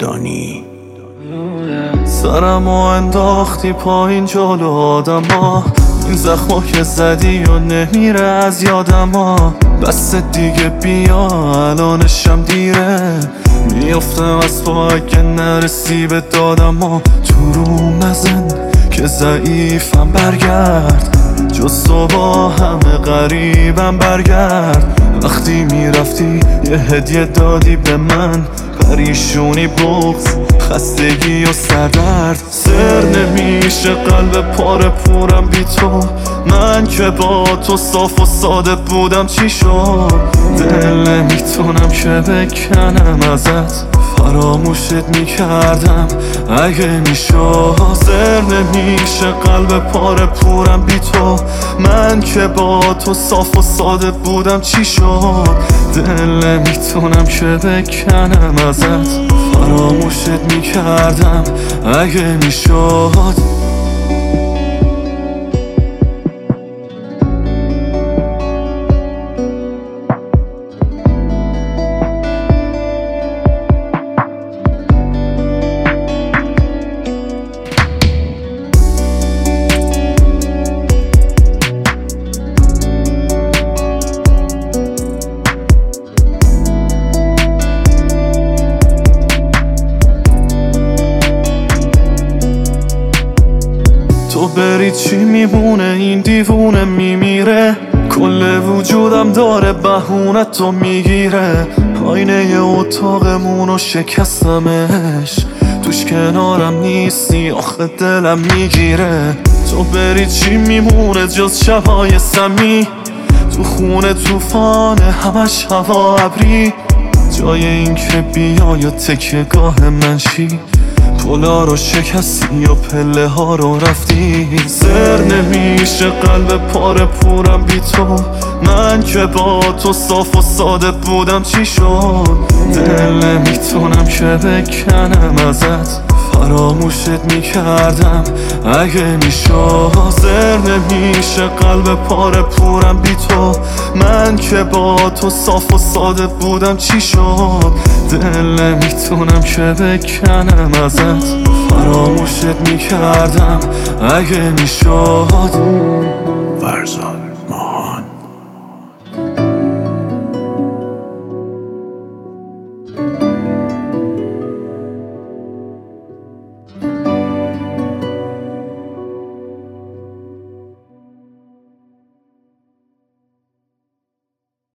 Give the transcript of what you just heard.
دانی. سرمو انداختی پایین جلو آدم ها، این زخما که زدی و نمیره از یادم ها. بس دیگه بیا الانشم دیره، میافتم از تو اگه نرسی به دادم ها. تو روم نزن که ضعیفم، برگرد جز تو با همه غریبم، برگرد. وقتی میرفتی یه هدیه دادی به من، پریشونی، بغض، خستگی و سردرد. سر نمیشه قلب پاره پورم بی تو، من که با تو صاف و ساده بودم چی شد؟ دل نمیتونم که بکنم ازت، فراموشت میکردم اگه میشد. سر نمیشه قلب پاره پورم بی تو، من که با تو صاف و ساده بودم چی شد؟ دل نمیتونم که بکنم ازت، فراموشت میکردم اگه میشد. تو بری چی میمونه؟ این دیوونه میمیره، کل وجودم داره بهونه تو میگیره. آینه اتاقمونو شکستمش، توش کنارم نیستی آخه دلم میگیره. تو بری چی میمونه جز شبای سمی، تو خونه توفانه همش هوا ابری. جای این که بیا یا تکیه‌گاه من چی؟ پلا رو شکستی و پله ها رو رفتی. سر نمیشه قلب پاره پورم بی تو، من که با تو صاف و ساده بودم چی شد؟ دل نمیتونم که بکنم ازت، فراموشت میکردم اگه میشد. سر نمیشه قلب پاره پورم بی تو، من که با تو صاف و ساده بودم چی شد؟ دل نمیتونم که بکنم ازت، فراموشت میکردم اگه میشد. فرزاد